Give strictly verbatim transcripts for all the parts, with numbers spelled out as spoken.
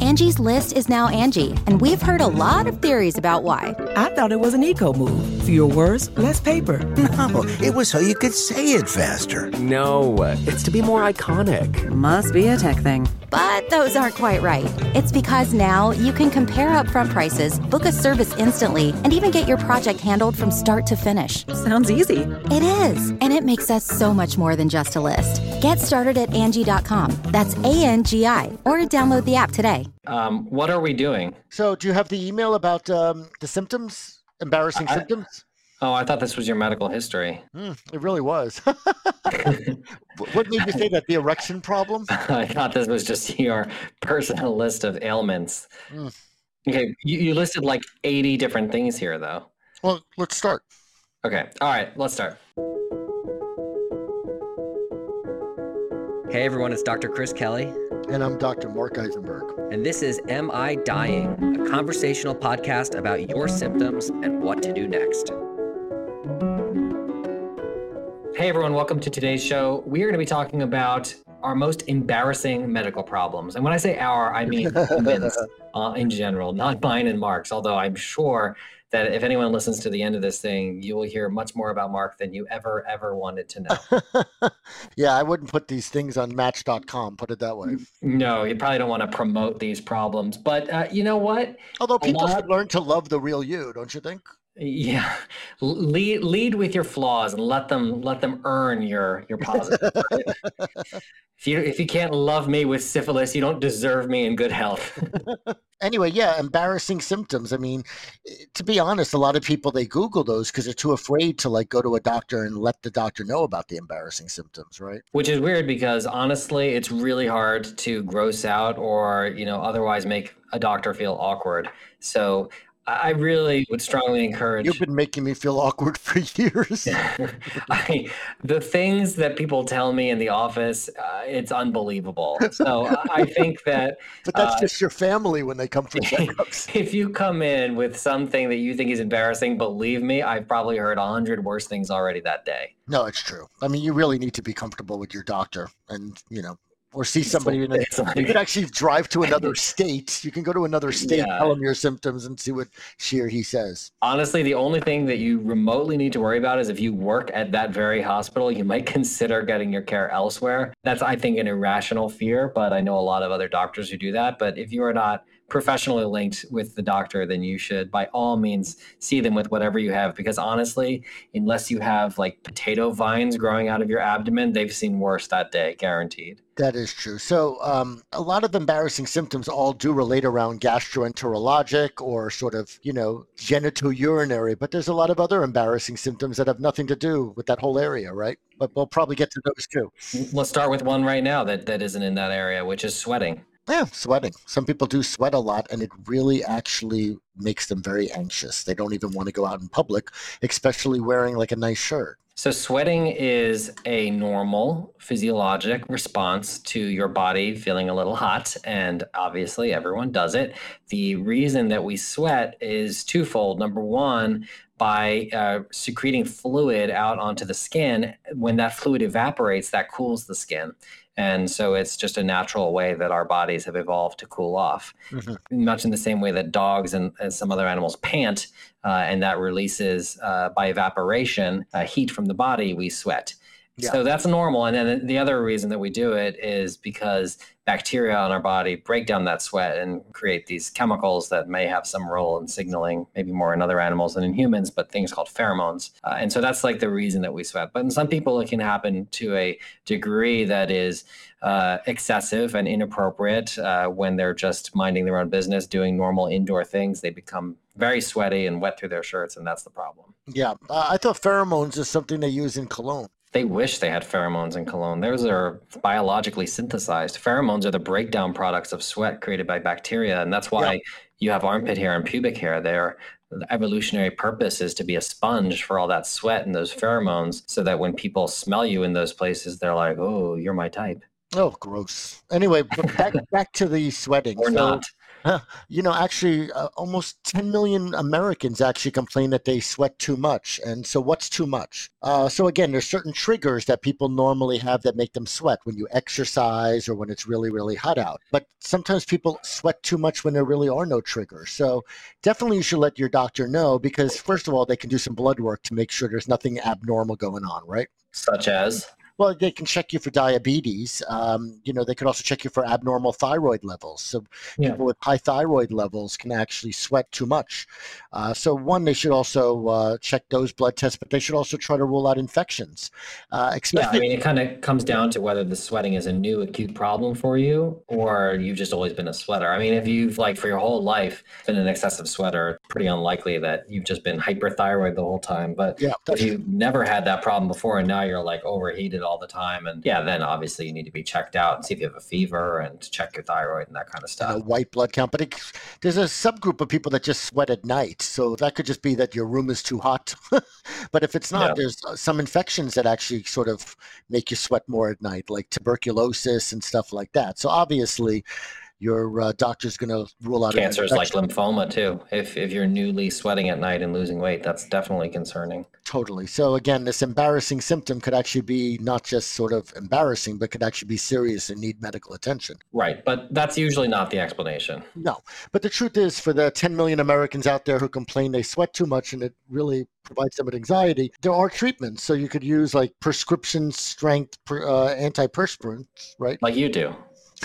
Angie's List is now Angie, and we've heard a lot of theories about why. I thought it was an eco move. Fewer words, less paper. No, it was so you could say it faster. No, it's to be more iconic. Must be a tech thing. But those aren't quite right. It's because now you can compare upfront prices, book a service instantly, and even get your project handled from start to finish. Sounds easy. It is, and it makes us so much more than just a list. Get started at Angie dot com. That's A N G I, or download the app today. Um, what are we doing? So do you have the email about um, the symptoms, embarrassing I, symptoms? Oh, I thought this was your medical history. Mm, it really was. What made you say that? The erection problem? I thought this was just your personal list of ailments. Mm. Okay, you, you listed like eighty different things here, though. Well, let's start. Okay, all right, let's start. Hey everyone, it's Doctor Chris Kelly. And I'm Doctor Mark Eisenberg. And this is Am I Dying? A conversational podcast about your symptoms and what to do next. Hey everyone, welcome to today's show. We are going to be talking about our most embarrassing medical problems. And when I say our, I mean humans uh, in general, not mine and Mark's, although I'm sure that if anyone listens to the end of this thing, you will hear much more about Mark than you ever, ever wanted to know. Yeah, I wouldn't put these things on match dot com, put it that way. No, you probably don't want to promote these problems. But uh, you know what? Although people lot... should learn to love the real you, don't you think? Yeah, lead lead with your flaws and let them let them earn your your positive. If you if you can't love me with syphilis, you don't deserve me in good health. Anyway, yeah, embarrassing symptoms. I mean, to be honest, a lot of people, they Google those because they're too afraid to like go to a doctor and let the doctor know about the embarrassing symptoms, right? Which is weird because honestly, it's really hard to gross out or, you know, otherwise make a doctor feel awkward. So I really would strongly encourage. You've been making me feel awkward for years. I, the things that people tell me in the office, uh, it's unbelievable. So I think that. But that's uh, just your family when they come for checkups. If you come in with something that you think is embarrassing, believe me, I've probably heard a hundred worse things already that day. No, it's true. I mean, you really need to be comfortable with your doctor and, you know, or see somebody in a, like, you could actually drive to another state. You can go to another state, yeah. tell them your symptoms and see what she or he says. Honestly, the only thing that you remotely need to worry about is if you work at that very hospital, you might consider getting your care elsewhere. That's, I think, an irrational fear, but I know a lot of other doctors who do that. But if you are not professionally linked with the doctor, then you should by all means see them with whatever you have, because honestly, unless you have like potato vines growing out of your abdomen, they've seen worse that day, guaranteed. That is true. So um, a lot of embarrassing symptoms all do relate around gastroenterologic or sort of, you know, genitourinary, but there's a lot of other embarrassing symptoms that have nothing to do with that whole area, right? But we'll probably get to those too. Let's start with one right now that, that isn't in that area, which is sweating. Yeah, sweating. Some people do sweat a lot, and it really actually makes them very anxious. They don't even want to go out in public, especially wearing like a nice shirt. So sweating is a normal physiologic response to your body feeling a little hot, and obviously everyone does it. The reason that we sweat is twofold. Number one, by uh, secreting fluid out onto the skin. When that fluid evaporates, that cools the skin. And so it's just a natural way that our bodies have evolved to cool off. Mm-hmm. Much in the same way that dogs and, and some other animals pant, uh, and that releases uh, by evaporation uh, heat from the body, we sweat. Yeah. So that's normal. And then the other reason that we do it is because bacteria in our body break down that sweat and create these chemicals that may have some role in signaling, maybe more in other animals than in humans, but things called pheromones. Uh, and so that's like the reason that we sweat. But in some people, it can happen to a degree that is uh, excessive and inappropriate uh, when they're just minding their own business, doing normal indoor things. They become very sweaty and wet through their shirts, and that's the problem. Yeah, uh, I thought pheromones is something they use in cologne. They wish they had pheromones in cologne. Those are biologically synthesized. Pheromones are the breakdown products of sweat created by bacteria. And that's why yeah. you have armpit hair and pubic hair. Their evolutionary purpose is to be a sponge for all that sweat and those pheromones so that when people smell you in those places, they're like, oh, you're my type. Oh, gross. Anyway, back, back to the sweating. Or so, not. Huh. You know, actually, uh, almost ten million Americans actually complain that they sweat too much. And so, what's too much? Uh, so, again, there's certain triggers that people normally have that make them sweat when you exercise or when it's really, really hot out. But sometimes people sweat too much when there really are no triggers. So, definitely you should let your doctor know because, first of all, they can do some blood work to make sure there's nothing abnormal going on, right? Such as? Well, they can check you for diabetes. Um, you know, they could also check you for abnormal thyroid levels. So Yeah. people with high thyroid levels can actually sweat too much. Uh, so one, they should also uh, check those blood tests, but they should also try to rule out infections. Uh, Yeah, especially, I mean, it kind of comes down to whether the sweating is a new acute problem for you or you've just always been a sweater. I mean, if you've like for your whole life been an excessive sweater, pretty unlikely that you've just been hyperthyroid the whole time. But yeah, if that's you've never had that problem before and now you're like overheated all the time, and yeah, then obviously you need to be checked out and see if you have a fever and check your thyroid and that kind of a stuff. white blood count. But it, there's a subgroup of people that just sweat at night. So that could just be that your room is too hot. But if it's not, Yeah. there's uh, some infections that actually sort of make you sweat more at night, like tuberculosis and stuff like that. So obviously, your uh, doctor's going to rule out an Cancers like infection. lymphoma too. If if you're newly sweating at night and losing weight, that's definitely concerning. Totally. So again, this embarrassing symptom could actually be not just sort of embarrassing, but could actually be serious and need medical attention. Right, but that's usually not the explanation. No, but the truth is, for the ten million Americans out there who complain they sweat too much and it really provides them with anxiety, there are treatments. So you could use like prescription strength per- uh, antiperspirants, right? Like you do.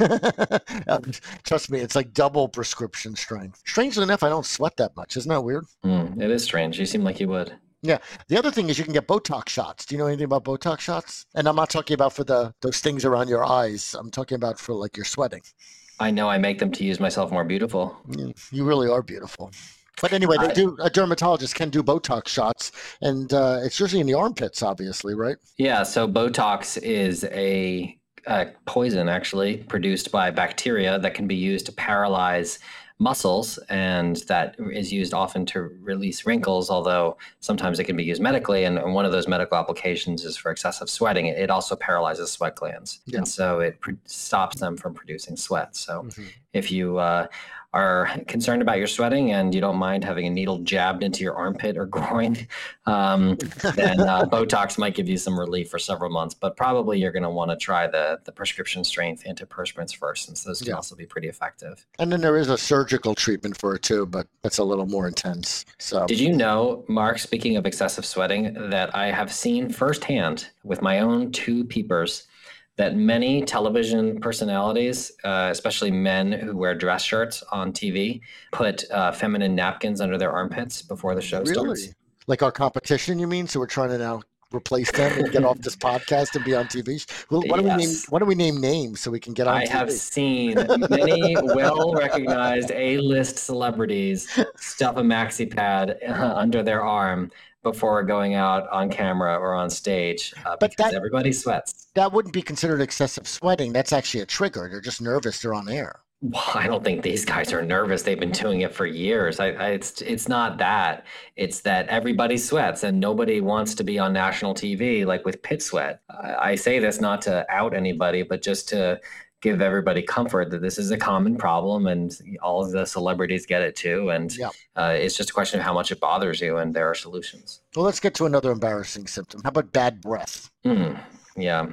Um, Trust me, it's like double prescription strength. Strangely enough, I don't sweat that much. Isn't that weird? Mm, it is strange. You seem like you would. Yeah. The other thing is you can get Botox shots. Do you know anything about Botox shots? And I'm not talking about for the those things around your eyes. I'm talking about for like your sweating. I know I make them to use myself more beautiful. You you really are beautiful. But anyway, they I- do. A dermatologist can do Botox shots, and uh, it's usually in the armpits, obviously, right? Yeah, so Botox is a, a poison actually produced by bacteria that can be used to paralyze muscles, and that is used often to release wrinkles, although sometimes it can be used medically. And, and one of those medical applications is for excessive sweating. It, it also paralyzes sweat glands. Yeah. And so it pr- stops them from producing sweat. So Mhm. if you uh, are concerned about your sweating and you don't mind having a needle jabbed into your armpit or groin, um, then uh, Botox might give you some relief for several months. But probably you're going to want to try the the prescription strength antiperspirants first, since those can Yeah. also be pretty effective. And then there is a surgical treatment for it too, but that's a little more intense. So Did you know, Mark, speaking of excessive sweating, that I have seen firsthand with my own two peepers that many television personalities, uh, especially men who wear dress shirts on T V, put uh, feminine napkins under their armpits before the show starts? really, like our competition, you mean? So we're trying to now replace them and get off this podcast and be on T V. Well, why don't we name? Yes. Why don't we name names so we can get on I T V? have seen many well-recognized A-list celebrities stuff a maxi pad uh, under their arm before going out on camera or on stage, uh, But because that- everybody sweats. That wouldn't be considered excessive sweating. That's actually a trigger. They're just nervous. They're on air. Well, I don't think these guys are nervous. They've been doing it for years. I, I, it's it's not that. It's that everybody sweats and nobody wants to be on national T V like with pit sweat. I, I say this not to out anybody, but just to give everybody comfort that this is a common problem and all of the celebrities get it too. And Yeah. uh, it's just a question of how much it bothers you, and there are solutions. Well, let's get to another embarrassing symptom. How about bad breath? Hmm. Yeah.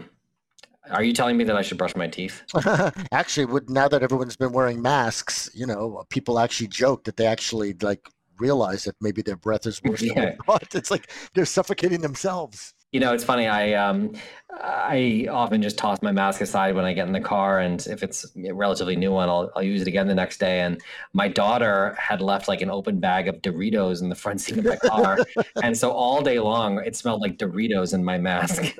Are you telling me that I should brush my teeth? Actually, would now that everyone's been wearing masks, you know, people actually joke that they actually like realize that maybe their breath is worse than Yeah. they thought. It's like they're suffocating themselves. You know, it's funny. I um, I often just toss my mask aside when I get in the car, and if it's a relatively new one, I'll I'll use it again the next day. And my daughter had left like an open bag of Doritos in the front seat of my car, and so all day long it smelled like Doritos in my mask.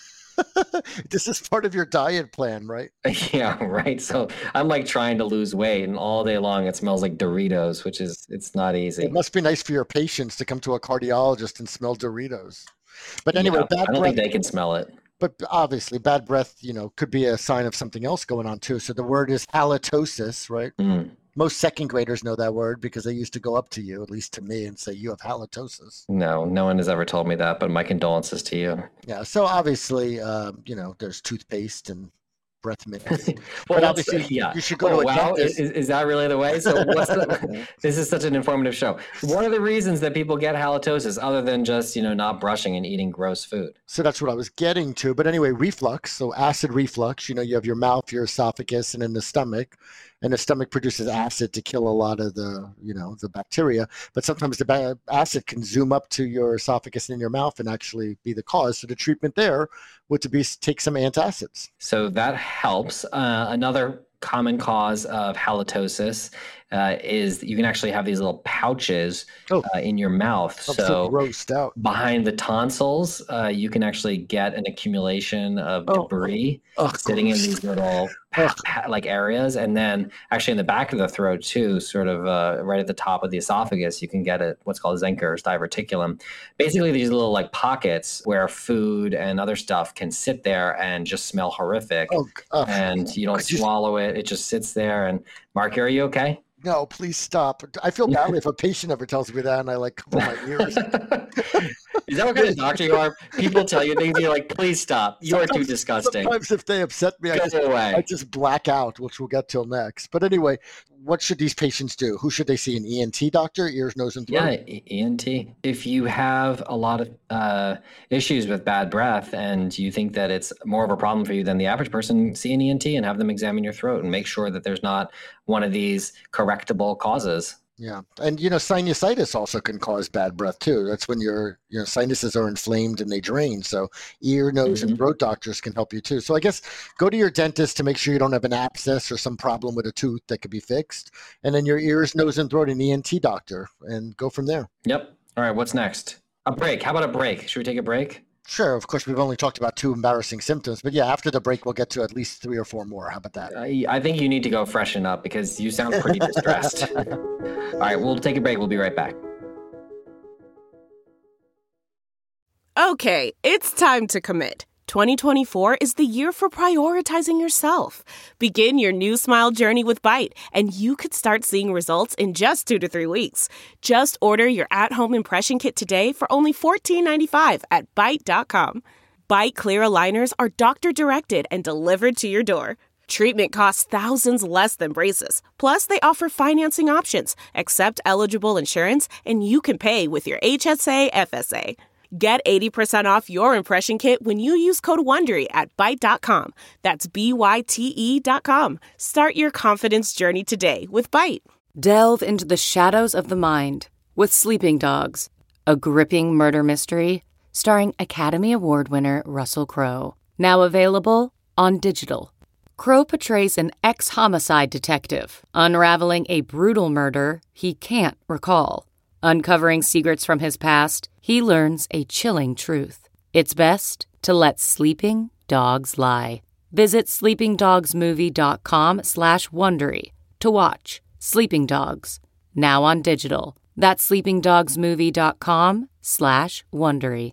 This is part of your diet plan, right? Yeah, right. So I'm like trying to lose weight, and all day long it smells like Doritos, which is it's not easy. It must be nice for your patients to come to a cardiologist and smell Doritos. But anyway, Yeah, bad I don't breath. think they can smell it. But obviously, bad breath, you know, could be a sign of something else going on too. So the word is halitosis, right? Mm. Most second graders know that word because they used to go up to you, at least to me, and say, you have halitosis. No, no one has ever told me that, but my condolences to you. Yeah. So obviously, um, you know, there's toothpaste and breath mints. well, But what's obviously, the- yeah. you should go oh, to a wow. dentist. Is, is that really the way? So what's the, this is such an informative show. What are the reasons that people get halitosis other than just, you know, not brushing and eating gross food? So that's what I was getting to. But anyway, reflux, so acid reflux, you know, you have your mouth, your esophagus, and then the stomach. And the stomach produces acid to kill a lot of the, you know, the bacteria. But sometimes the ba- acid can zoom up to your esophagus and in your mouth and actually be the cause. So the treatment there would to be take some antacids. So that helps. Uh, another common cause of halitosis uh, is that you can actually have these little pouches Oh. uh, in your mouth. I'm So so grossed out. behind the tonsils, uh, you can actually get an accumulation of Oh. debris Oh, sitting in gross. these little pa- pa- like areas, and then actually in the back of the throat too, sort of uh, right at the top of the esophagus, you can get it what's called Zenker's diverticulum. Basically, these little like pockets where food and other stuff can sit there and just smell horrific, Oh, uh, and you don't could you- swallow it; it just sits there. And Mark, are you okay? no, please stop. I feel badly if a patient ever tells me that and I like cover my ears. Is that what kind of doctor you are? People tell you things, you're like, please stop. You are too Sometimes- disgusting. Sometimes if they upset me, I Go just, away. I just black out, which we'll get till next. But anyway, what should these patients do? Who should they see? An E N T doctor, ears, nose, and throat? Yeah, E- ENT. If you have a lot of uh, issues with bad breath and you think that it's more of a problem for you than the average person, see an E N T and have them examine your throat and make sure that there's not one of these correctable causes. Yeah. And, you know, sinusitis also can cause bad breath too. That's when your, you know, sinuses are inflamed and they drain. So ear, nose, and Mhm. throat doctors can help you too. So I guess go to your dentist to make sure you don't have an abscess or some problem with a tooth that could be fixed. And then your ears, nose, and throat, an E N T doctor, and go from there. Yep. All right, what's next? A break. How about a break? Should we take a break? Sure. Of course, we've only talked about two embarrassing symptoms, but yeah, after the break, we'll get to at least three or four more. How about that? I, I think you need to go freshen up because you sound pretty distressed. All right, we'll take a break. We'll be right back. Okay, it's time to commit. twenty twenty-four is the year for prioritizing yourself. Begin your new smile journey with Byte, and you could start seeing results in just two to three weeks. Just order your at-home impression kit today for only fourteen ninety-five at byte dot com. Byte clear aligners are doctor-directed and delivered to your door. Treatment costs thousands less than braces. Plus, they offer financing options, accept eligible insurance, and you can pay with your H S A F S A. Get eighty percent off your impression kit when you use code WONDERY at byte dot com. That's B Y T E dot com. Start your confidence journey today with Byte. Delve into the shadows of the mind with Sleeping Dogs, a gripping murder mystery starring Academy Award winner Russell Crowe. Now available on digital. Crowe portrays an ex-homicide detective unraveling a brutal murder he can't recall. Uncovering secrets from his past, he learns a chilling truth. It's best to let sleeping dogs lie. Visit sleepingdogsmovie.com slash Wondery to watch Sleeping Dogs, now on digital. That's sleepingdogsmovie.com slash Wondery.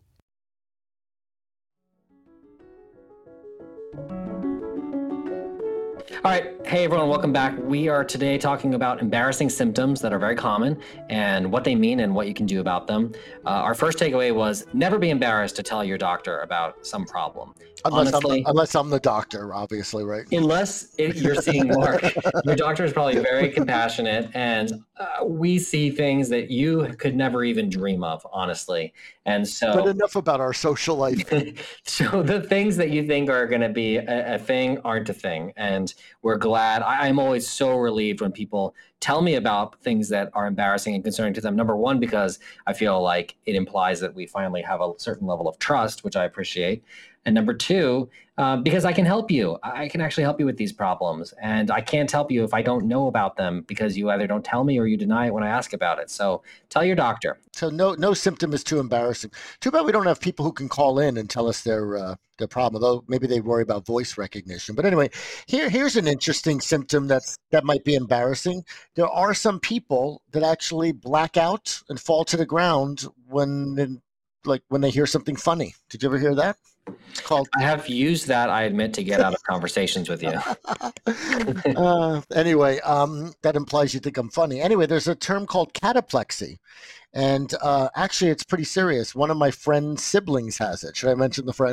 All right. Hey, everyone. Welcome back. We are today talking about embarrassing symptoms that are very common and what they mean and what you can do about them. Uh, our first takeaway was never be embarrassed to tell your doctor about some problem. Unless, Honestly, I'm, unless I'm the doctor, obviously, right? unless it, you're seeing Mark, your doctor is probably very compassionate, and uh, we see things that you could never even dream of, honestly. And so, But enough about our social life. so the things that you think are going to be a, a thing aren't a thing. And we're glad. I, I'm always so relieved when people tell me about things that are embarrassing and concerning to them. Number one, because I feel like it implies that we finally have a certain level of trust, which I appreciate. And number two, uh, because I can help you. I can actually help you with these problems. And I can't help you if I don't know about them because you either don't tell me or you deny it when I ask about it. So tell your doctor. So no no symptom is too embarrassing. Too bad we don't have people who can call in and tell us their uh, their problem, although maybe they worry about voice recognition. But anyway, here here's an interesting symptom that's that might be embarrassing. There are some people that actually black out and fall to the ground when like when they hear something funny. Did you ever hear that? It's called I have used that, I admit, to get out of conversations with you. uh, anyway, um, that implies you think I'm funny. Anyway, there's a term called cataplexy. And uh, actually, it's pretty serious. One of my friend's siblings has it. Should I mention the friend?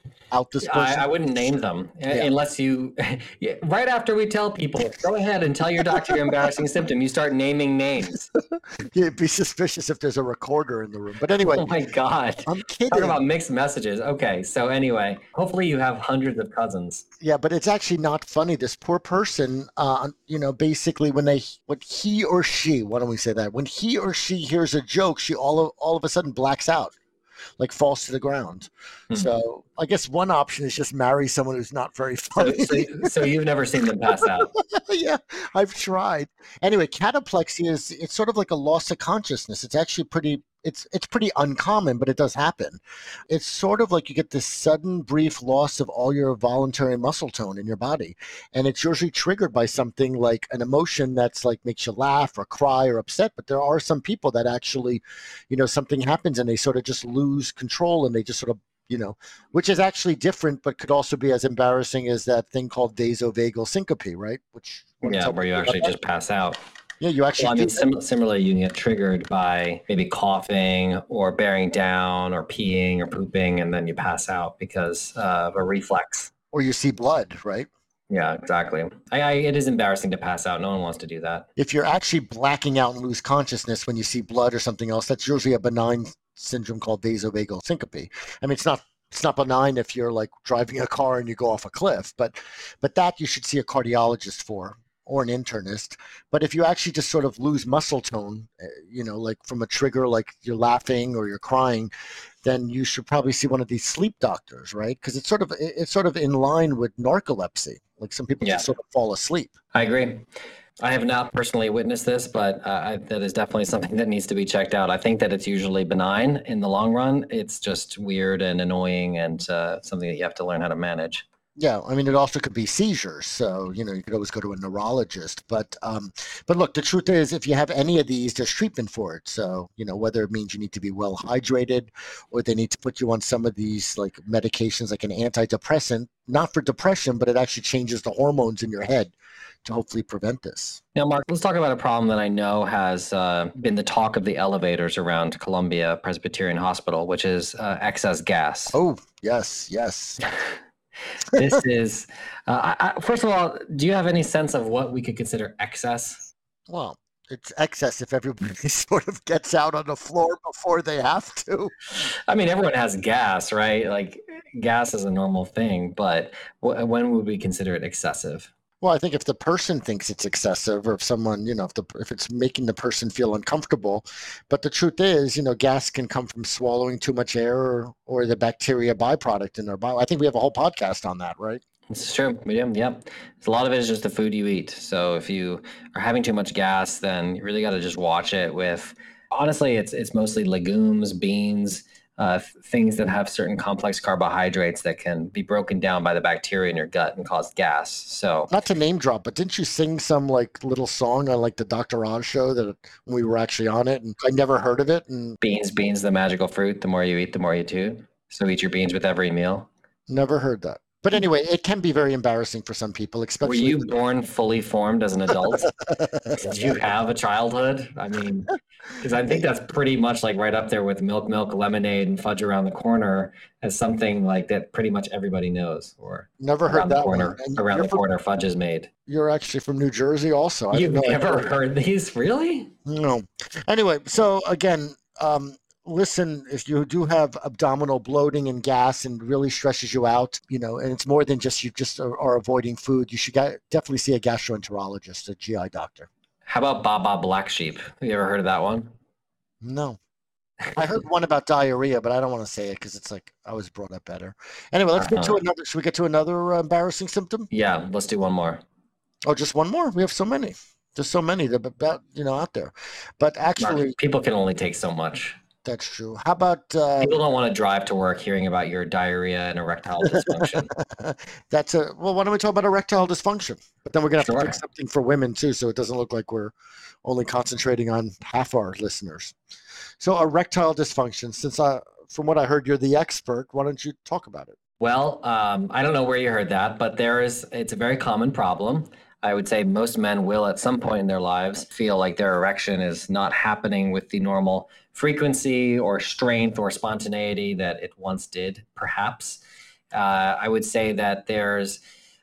out this I, person? I wouldn't name them Yeah. unless you, yeah, right after we tell people, go ahead and tell your doctor your embarrassing symptom. You start naming names. You'd be suspicious if there's a recorder in the room. But anyway, Oh my God. I'm kidding. Talk about mixed messages. Okay. So anyway, hopefully you have hundreds of cousins. Yeah, but it's actually not funny. This poor person, uh, you know, basically when they, when he or she, why don't we say that? When he or she hears a joke, she all of, all of a sudden blacks out, like falls to the ground. Mm-hmm. So I guess one option is just marry someone who's not very funny. So, so, so you've never seen them pass out? Yeah, I've tried. Anyway, cataplexy is, it's sort of like a loss of consciousness. It's actually pretty, it's it's pretty uncommon, but it does happen. It's sort of like you get this sudden brief loss of all your voluntary muscle tone in your body. And it's usually triggered by something like an emotion that's like makes you laugh or cry or upset. But there are some people that actually, you know, something happens and they sort of just lose control and they just sort of, you know, which is actually different, but could also be as embarrassing as that thing called vasovagal syncope, right? Which yeah, where you actually just pass out. Yeah, you actually. Well, I mean, sim- similarly, you can get triggered by maybe coughing or bearing down or peeing or pooping, and then you pass out because uh, of a reflex. Or you see blood, right? Yeah, exactly. I, I, it is embarrassing to pass out. No one wants to do that. If you're actually blacking out and lose consciousness when you see blood or something else, that's usually a benign syndrome called vasovagal syncope. I mean, it's not it's not benign if you're like driving a car and you go off a cliff, but but that you should see a cardiologist for, or an internist. But if you actually just sort of lose muscle tone, you know, like from a trigger, like you're laughing or you're crying, then you should probably see one of these sleep doctors, right? Because it's sort of it's sort of in line with narcolepsy. Like some people Yeah. just sort of fall asleep. I agree. I have not personally witnessed this, but uh, I, that is definitely something that needs to be checked out. I think that it's usually benign in the long run. It's just weird and annoying and uh, something that you have to learn how to manage. Yeah, I mean, it also could be seizures. So, you know, you could always go to a neurologist. But um, but look, the truth is, if you have any of these, there's treatment for it. So, you know, whether it means you need to be well hydrated or they need to put you on some of these like medications like an antidepressant, not for depression, but it actually changes the hormones in your head to hopefully prevent this. Now, Mark, let's talk about a problem that I know has uh, been the talk of the elevators around Columbia Presbyterian Hospital, which is uh, excess gas. Oh, yes, yes. This is, uh, I, I, first of all, do you have any sense of what we could consider excess? Well, it's excess if everybody sort of gets out on the floor before they have to. I mean, everyone has gas, right? Like gas is a normal thing, but w- when would we consider it excessive? Well, I think if the person thinks it's excessive, or if someone, you know, if the if it's making the person feel uncomfortable, but the truth is, you know, gas can come from swallowing too much air or, or the bacteria byproduct in their body. I think we have a whole podcast on that, right? This is true. We do. Yep. A lot of it is just the food you eat. So if you are having too much gas, then you really got to just watch it with. Honestly, it's it's mostly legumes, beans. Uh, things that have certain complex carbohydrates that can be broken down by the bacteria in your gut and cause gas. So, not to name drop, but didn't you sing some like little song on like the Doctor Oz show that when we were actually on it, and I never heard of it? And beans, beans, the magical fruit. The more you eat, the more you toot. So eat your beans with every meal. Never heard that. But anyway, it can be very embarrassing for some people, especially. Were you born fully formed as an adult? Did you have a childhood? I mean, because I think that's pretty much like right up there with milk, milk, lemonade, and fudge around the corner as something like that pretty much everybody knows. Or never heard that corner, one. Around the from, corner, fudge is made. You're actually from New Jersey also. You've never heard these? Really? No. Anyway, so again, um, listen, if you do have abdominal bloating and gas and really stresses you out, you know, and it's more than just you just are, are avoiding food, you should get, definitely see a gastroenterologist, a G I doctor. How about Baba Black Sheep? Have you ever heard of that one? No. I heard one about diarrhea, but I don't want to say it because it's like I was brought up better. Anyway, let's get to another. Should we get to another uh, embarrassing symptom? Yeah, let's do one more. Oh, just one more? We have so many. There's so many that about you know out there, but actually, Mark, people can only take so much. That's true. How about uh, people don't want to drive to work hearing about your diarrhea and erectile dysfunction? That's a well. Why don't we talk about erectile dysfunction? But then we're gonna have sure. to pick something for women too, so it doesn't look like we're only concentrating on half our listeners. So erectile dysfunction. Since I, from what I heard, you're the expert. Why don't you talk about it? Well, um, I don't know where you heard that, but there is. It's a very common problem. I would say most men will at some point in their lives feel like their erection is not happening with the normal frequency or strength or spontaneity that it once did, perhaps. uh, I would say that there's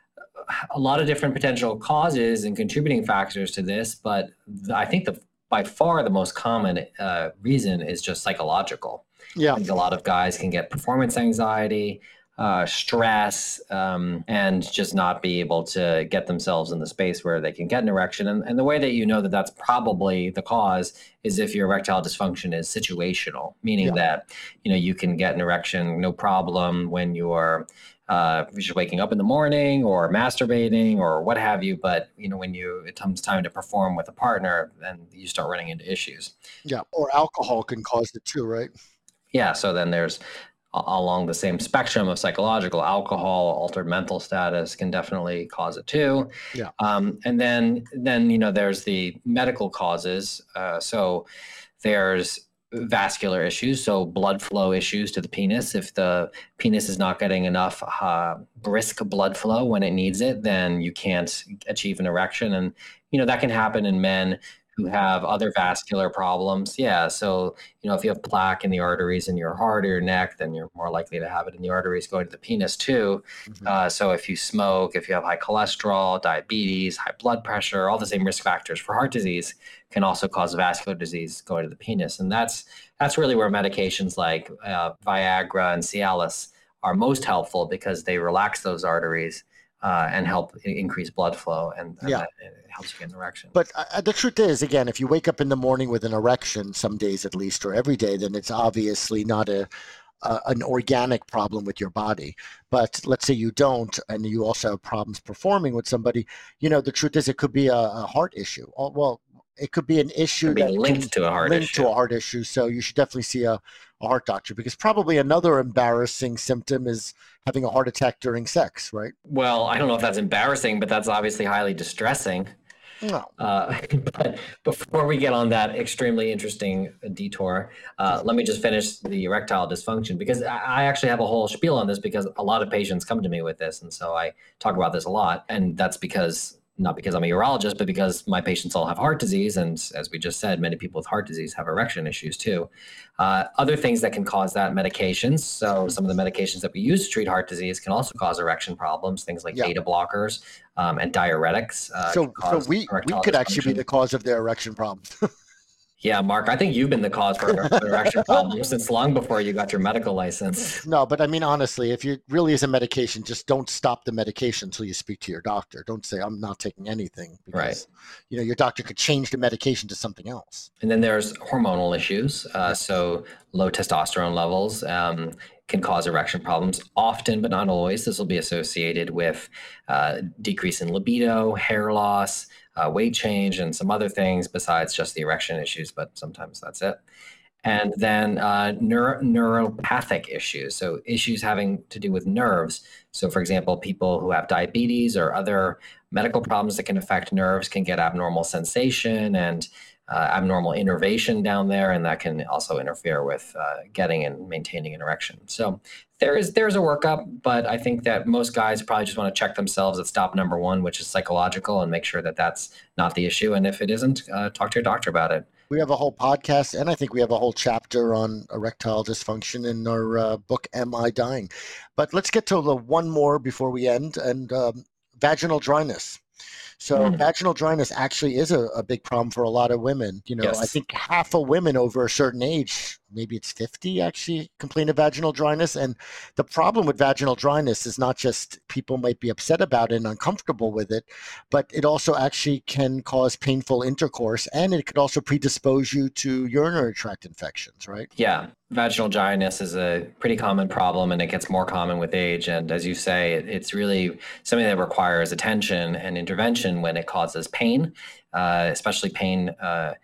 a lot of different potential causes and contributing factors to this, but I think the by far the most common uh, reason is just psychological. Yeah. I think a lot of guys can get performance anxiety, uh, stress, um, and just not be able to get themselves in the space where they can get an erection. And, and the way that you know that that's probably the cause is if your erectile dysfunction is situational, meaning yeah. that, you know, you can get an erection no problem when you're uh, just waking up in the morning or masturbating or what have you. But, you know, when you it comes time to perform with a partner, then you start running into issues. Yeah. Or alcohol can cause it too, right? Yeah. So then there's along the same spectrum of psychological, alcohol, altered mental status can definitely cause it too. Yeah. Um, and then, then, you know, there's the medical causes. Uh, so there's vascular issues, so blood flow issues to the penis. If the penis is not getting enough uh, brisk blood flow when it needs it, then you can't achieve an erection. And, you know, that can happen in men who have other vascular problems. Yeah. So, you know, if you have plaque in the arteries in your heart or your neck, then you're more likely to have it in the arteries going to the penis too. Mm-hmm. Uh, so if you smoke, if you have high cholesterol, diabetes, high blood pressure, all the same risk factors for heart disease can also cause vascular disease going to the penis. And that's, that's really where medications like uh, Viagra and Cialis are most helpful, because they relax those arteries Uh, and help increase blood flow, and, and yeah. that, it helps you get an erection. But uh, the truth is, again, if you wake up in the morning with an erection, some days at least, or every day, then it's obviously not a uh, an organic problem with your body. But let's say you don't, and you also have problems performing with somebody. You know, the truth is, it could be a, a heart issue. Well, it could be an issue could be that linked to a heart linked issue. to a heart issue. So you should definitely see a, a heart doctor, because probably another embarrassing symptom is having a heart attack during sex, right? Well, I don't know if that's embarrassing, but that's obviously highly distressing. No. Uh, but before we get on that extremely interesting detour, uh, let me just finish the erectile dysfunction, because I actually have a whole spiel on this, because a lot of patients come to me with this. And so I talk about this a lot. And that's because not because I'm a urologist, but because my patients all have heart disease. And as we just said, many people with heart disease have erection issues too. Uh, other things that can cause that, medications. So some of the medications that we use to treat heart disease can also cause erection problems, things like yeah. beta blockers um, and diuretics. Uh, so so we, we could actually be the cause of their erection problems. Yeah, Mark, I think you've been the cause for erection problems since long before you got your medical license. No, but I mean, honestly, if it really is a medication, just don't stop the medication until you speak to your doctor. Don't say, I'm not taking anything, because, right. you know, your doctor could change the medication to something else. And then there's hormonal issues. Uh, so low testosterone levels um, can cause erection problems. Often, but not always, this will be associated with uh, decrease in libido, hair loss, Uh, weight change, and some other things besides just the erection issues, but sometimes that's it. And then uh, neuro- neuropathic issues, so issues having to do with nerves. So for example, people who have diabetes or other medical problems that can affect nerves can get abnormal sensation and uh, abnormal innervation down there, and that can also interfere with uh, getting and maintaining an erection. So there is there's a workup, but I think that most guys probably just want to check themselves at stop number one, which is psychological, and make sure that that's not the issue. And if it isn't, uh, talk to your doctor about it. We have a whole podcast, and I think we have a whole chapter on erectile dysfunction in our uh, book, Am I Dying? But let's get to the one more before we end, and um, vaginal dryness. So mm. vaginal dryness actually is a, a big problem for a lot of women. You know, yes. I think half of women over a certain age, maybe it's fifty, actually complain of vaginal dryness. And the problem with vaginal dryness is not just people might be upset about it and uncomfortable with it, but it also actually can cause painful intercourse, and it could also predispose you to urinary tract infections, right? Yeah. Vaginal dryness is a pretty common problem, and it gets more common with age. And as you say, it, it's really something that requires attention and intervention when it causes pain, uh, especially pain uh,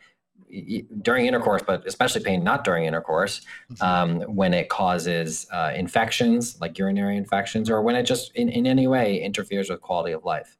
during intercourse, but especially pain not during intercourse, um, when it causes uh, infections like urinary infections, or when it just in, in any way interferes with quality of life.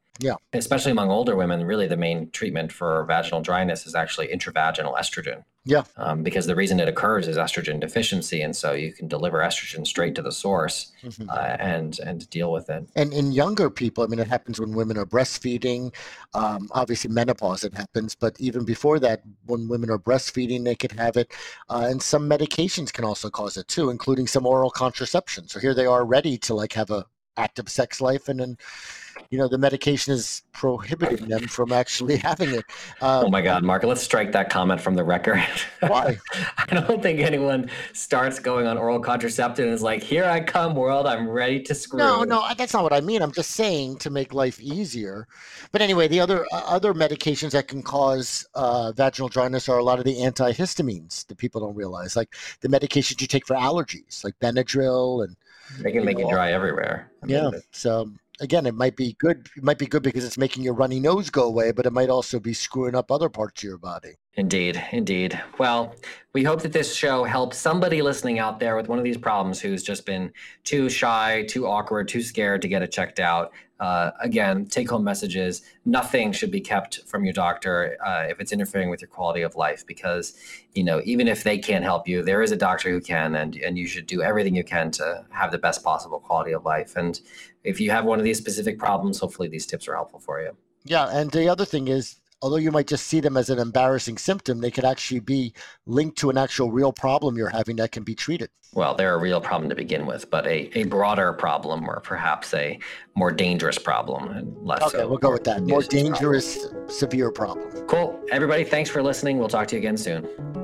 Yeah. Especially among older women, really the main treatment for vaginal dryness is actually intravaginal estrogen. Yeah. Um, because the reason it occurs is estrogen deficiency. And so you can deliver estrogen straight to the source mm-hmm. uh, and and deal with it. And in younger people, I mean, it happens when women are breastfeeding. Um, obviously, menopause, it happens. But even before that, when women are breastfeeding, they could have it. Uh, and some medications can also cause it too, including some oral contraception. So here they are ready to like have a active sex life, and then you know the medication is prohibiting them from actually having it. Um, oh my God, Mark, let's strike that comment from the record. Why? I don't think anyone starts going on oral contraceptive and is like, here I come, world, I'm ready to screw. No, no, that's not what I mean. I'm just saying to make life easier. But anyway, the other uh, other medications that can cause uh, vaginal dryness are a lot of the antihistamines that people don't realize, like the medications you take for allergies, like Benadryl, and they can make know, you dry everywhere. I yeah. Mean, so again, it might be good. It might be good because it's making your runny nose go away, but it might also be screwing up other parts of your body. Indeed, indeed. Well, we hope that this show helps somebody listening out there with one of these problems who's just been too shy, too awkward, too scared to get it checked out. Uh, again, take-home messages. Nothing should be kept from your doctor uh, if it's interfering with your quality of life, because, you know, even if they can't help you, there is a doctor who can, and, and you should do everything you can to have the best possible quality of life. And if you have one of these specific problems, hopefully these tips are helpful for you. Yeah, and the other thing is, although you might just see them as an embarrassing symptom, they could actually be linked to an actual real problem you're having that can be treated. Well, they're a real problem to begin with, but a, a broader problem, or perhaps a more dangerous problem. And less okay, so we'll go with that. More dangerous, problem. severe problem. Cool. Everybody, thanks for listening. We'll talk to you again soon.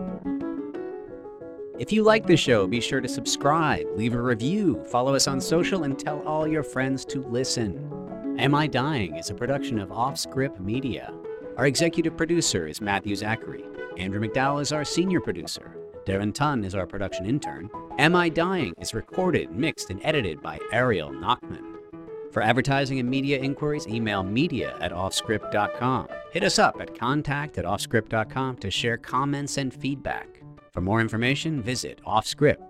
If you like the show, be sure to subscribe, leave a review, follow us on social, and tell all your friends to listen. Am I Dying is a production of Offscript Media. Our executive producer is Matthew Zachary. Andrew McDowell is our senior producer. Darren Tunn is our production intern. Am I Dying is recorded, mixed, and edited by Ariel Nachman. For advertising and media inquiries, email media at offscript dot com. Hit us up at contact at offscript dot com to share comments and feedback. For more information, visit offscript